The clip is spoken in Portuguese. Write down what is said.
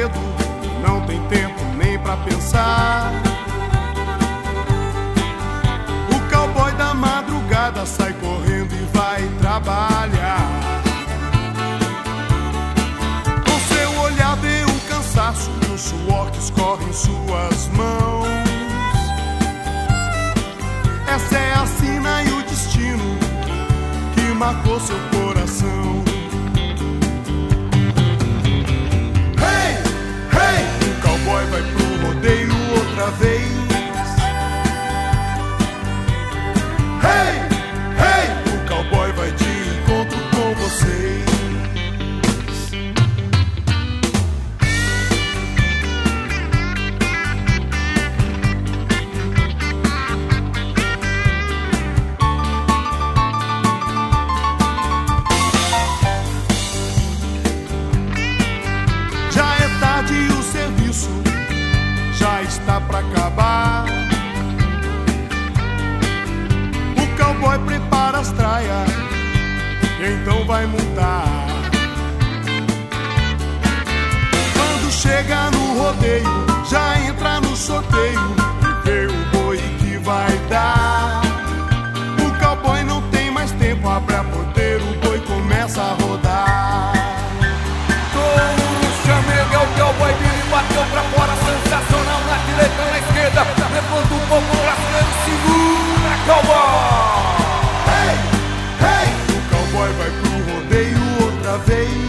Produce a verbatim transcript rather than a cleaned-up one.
medo, não tem tempo nem pra pensar. O cowboy da madrugada sai correndo e vai trabalhar. Com seu olhar vê o cansaço e o suor que escorre em suas mãos. Essa é a sina e o destino que marcou seu coração. Hey, hey, o cowboy vai pro rodeio outra vez. Hey, hey, o cowboy vai de encontro com vocês. Já está pra acabar. O cowboy prepara as traias e então vai montar. Quando chega no rodeio, já entra no sorteio e vê o boi que vai dar. O cowboy não tem mais tempo, abre a porteira, o boi começa a rodar. Touro, chamega, o cowboy Billy bateu pra fora, sensacional na direita, na esquerda, levanta o povo brasileiro, segura, cowboy! Hey, hey, o cowboy vai pro rodeio outra vez.